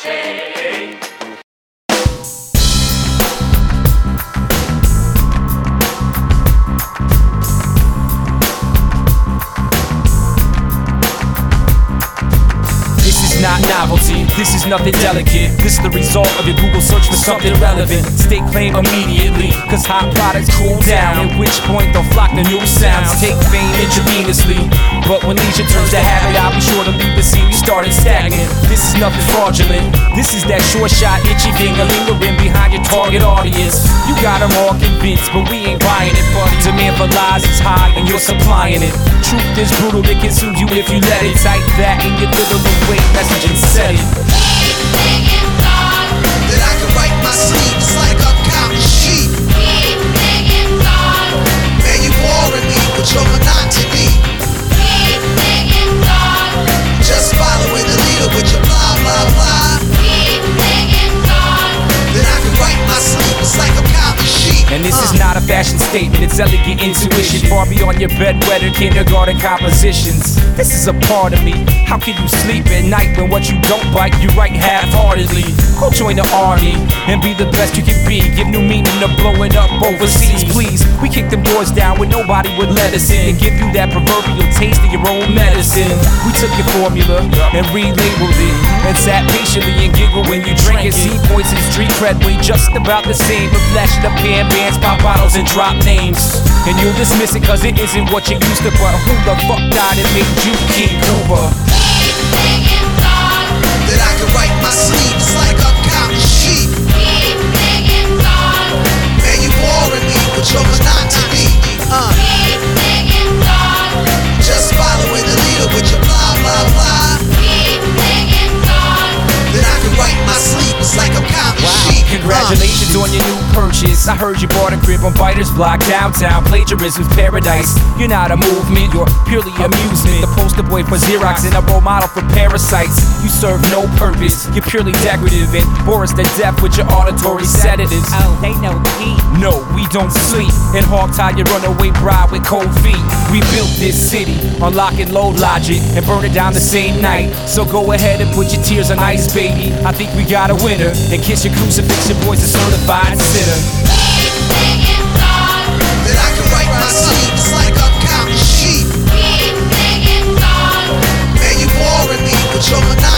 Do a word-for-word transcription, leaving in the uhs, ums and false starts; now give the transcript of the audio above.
Hey. Not novelty, this is nothing delicate. This is the result of your Google search for something relevant. Stake claim immediately, cause hot products cool down. At which point they'll flock to new sounds. Take fame intravenously, but when leisure turns to habit, I'll be sure to leave the scene you started stagnant. This is nothing fraudulent. This is that short shot itchy finger lingering behind your target audience. You got them all convinced, but we ain't buying it, buddy. Demand for lies is high and you're supplying it. Truth is brutal, it consumes you if you let it. Type that in your little away message and set it. Anything inside that I can write my sleep, it's like I'm counting sheep. Anything inside, man, you boring me with your monotony. Anything inside, just following the leader with your blah blah blah. Anything inside that I can write my sleep, it's like I'm counting sheep. And this is not a fashion statement, it's elegant intuition. Far beyond your bedwetter kindergarten compositions. This is a part of me. How can you sleep at night when what you don't bite, you write half-heartedly? Go join the army and be the best you can be. Give new meaning to blowing up overseas, please. We kick them doors down when nobody would let us in, and give you that proverbial taste of your own medicine. We took your formula and relabeled it, and sat patiently and giggled when you drank it. See points and street cred way just about the same, but flashed up can bands, pop bottles, and drop names. And you'll dismiss it cause it isn't what you used to, but who the fuck died and made you King Cooper? Anything inside that I can write my sleep, it's like I'm counting sheep. Anything inside, man, you boring me with your monotony. Uh. Anything inside, just following the leader with your blah blah blah. Anything inside that I can write my sleep, it's like I'm counting wow. sheep. Congratulations on your new purchase. I heard you bought a crib on Biter's Block downtown. Plagiarism's paradise. You're not a movement, you're purely amusement. The poster boy for Xerox and a role model for parasites. You serve no purpose, you're purely decorative and bore us to death with your auditory sedatives. Oh, they know me. No, we don't sleep and hog tie your runaway bride with cold feet. We built this city on lock and load logic and burn it down the same night. So go ahead and put your tears on ice, baby. I think we got a winner. And kiss your crucifix, your boy's a certified sinner. Anything inside that I can write my sleep, it's like I'm counting sheep. Anything inside, man, you boring me with your monotony.